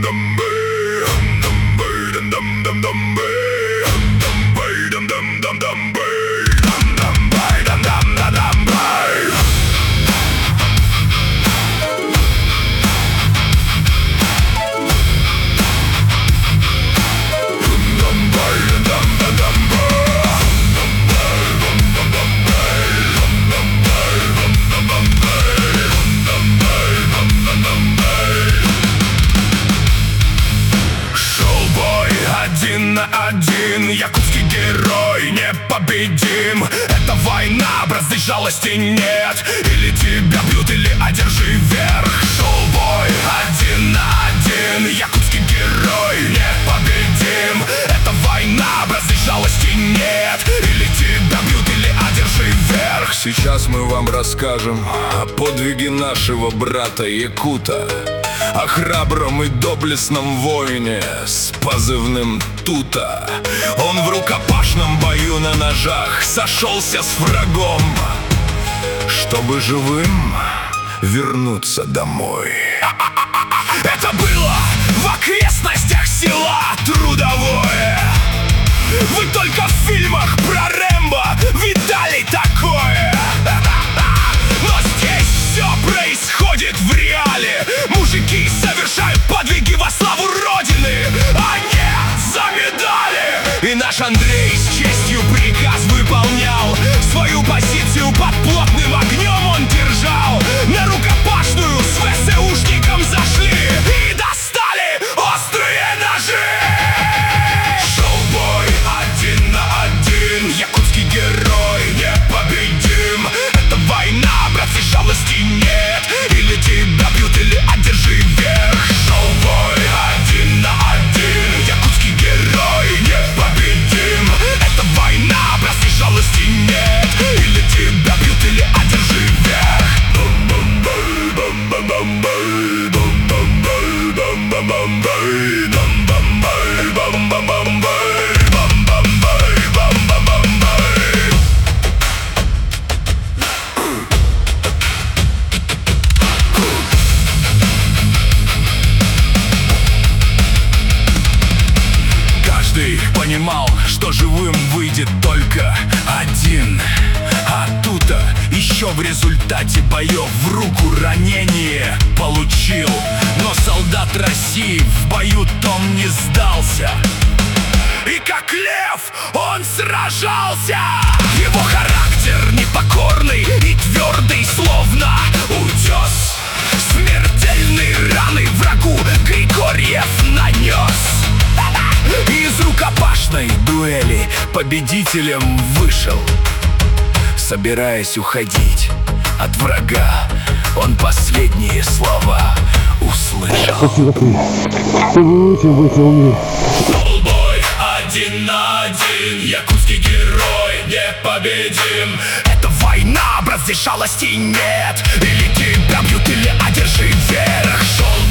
Один якутский герой непобедим. Это война, бразды жалости нет. Или тебя бьют, или одержи верх. Шел бой один на один. Якутский герой непобедим. Это война, бразды жалости нет. Или тебя бьют, или одержи верх. Сейчас мы вам расскажем о подвиге нашего брата Якута, о храбром и доблестном воине с позывным Тута. Он в рукопашном бою на ножах сошелся с врагом, чтобы живым вернуться домой. Это было в окрестностях села Трудовое. Вы только в фильмах про Рэмбо видали такое. Но здесь все происходит в реале. Мужики совершают подвиги во славу Родины, а не за медали. И наш Андрей с честью приказ выполнял. Свою позицию под плотным огнем он держал. На рукопашную с ВСУшником зашли и достали острые ножи. Шел бой один на один. Якутский герой непобедим. Это война, братцы, жалости нет. Или тебя бьют, или одержи верх. Шел бой один на один. Якутский герой непобедим. Это война, братцы, жалости нет. Или тебя бьют, или одержи верх. Каждый понимал, что живым выйдет только один. А Тута еще в результате боев в руку ранение получил. Но солдат России в бою том не сдался. И как лев он сражался. Его характер непокорный и твердый, словно утес. Смертельные раны врагу Григорьев нанес. Из рукопашной дуэли победителем вышел. Собираясь уходить от врага, он последние слова услышал. Бой один на один. Якутский герой непобедим. Это война, брат, здесь жалости нет. Или тебя бьют, или одержи верх. Шел